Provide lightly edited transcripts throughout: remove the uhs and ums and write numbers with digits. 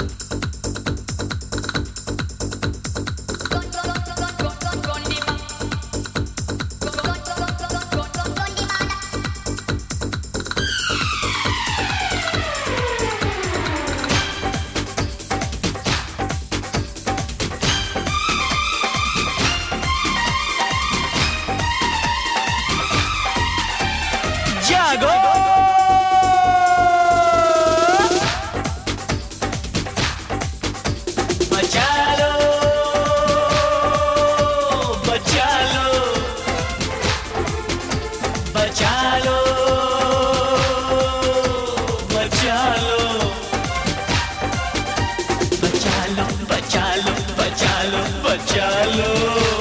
जागो बचा लो बचा लो बचा लो बचा लो बचा लो बचा लो बचा लो बचा लो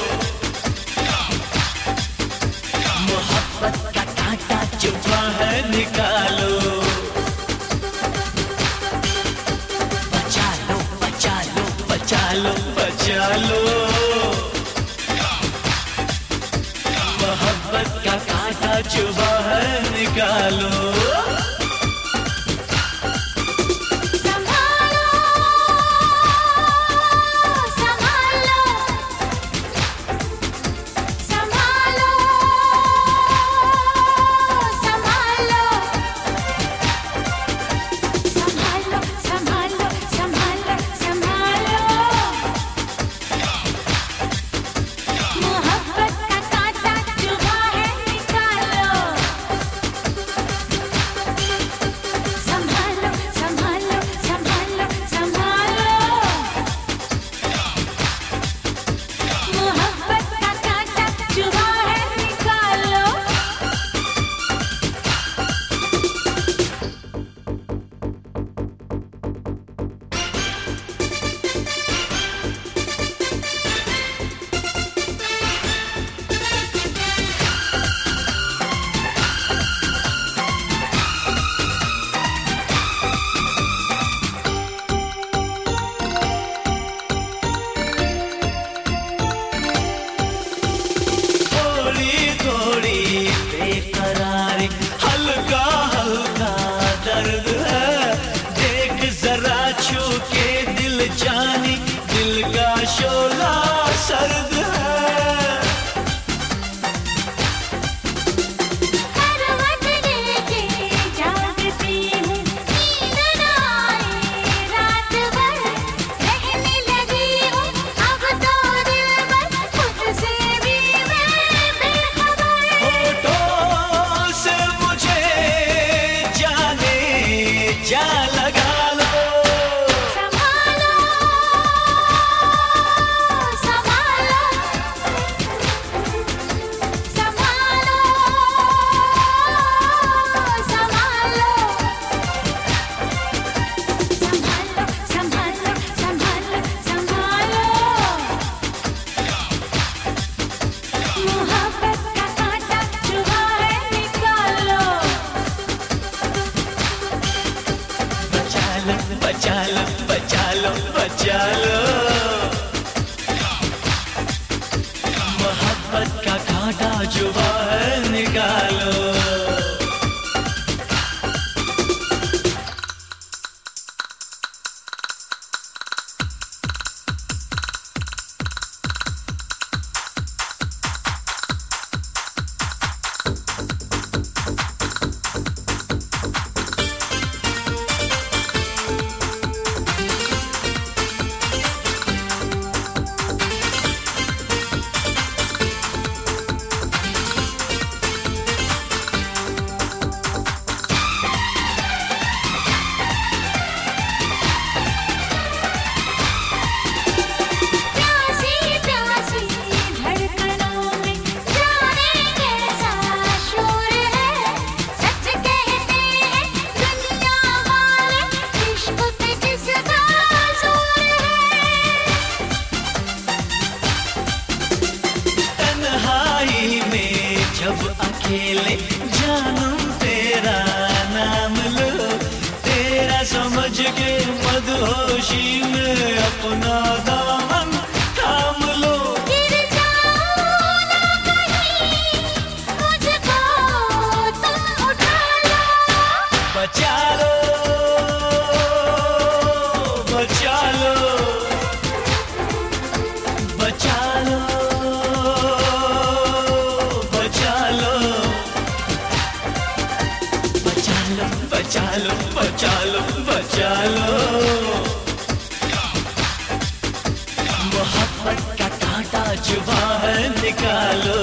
मोहब्बत का कांटा चुभा है निकालो बचा लो बचा लो बचा लो बचा लो मोहब्बत का कांटा चुभा है निकालो हल्का हल्का दर्द है देख जरा छू के दिल जानी दिल का शोला सर्द है करवट लेके जागती हूँ नींद न आए रात भर रहने लगी हूँ अब तो दिल बस खुद से भी मैं बेखबर होठों से मुझे जाने जा लगा लो संभालो संभालो संभालो संभालो संभालो संभालो संभालो संभालो मोहब्बत का कांटा चुभा है निकालो बचा लो बचा लो बचा लो बचा लो मोहब्बत का कांटा जुबा है निकालो प्यासी प्यासी धड़कनों में जाने कैसा शोर है सच कहते हैं दुनिया वाले इश्क पे किसका जोर है तन्हाई में जब अकेले जानम तेरा नाम लो तेरा समझ के मदहोशी में अपना दामन थाम लो गिर जाऊं ना कहीं मुझको तुम उठा लो बचा लो बचा आज बाहर निकालो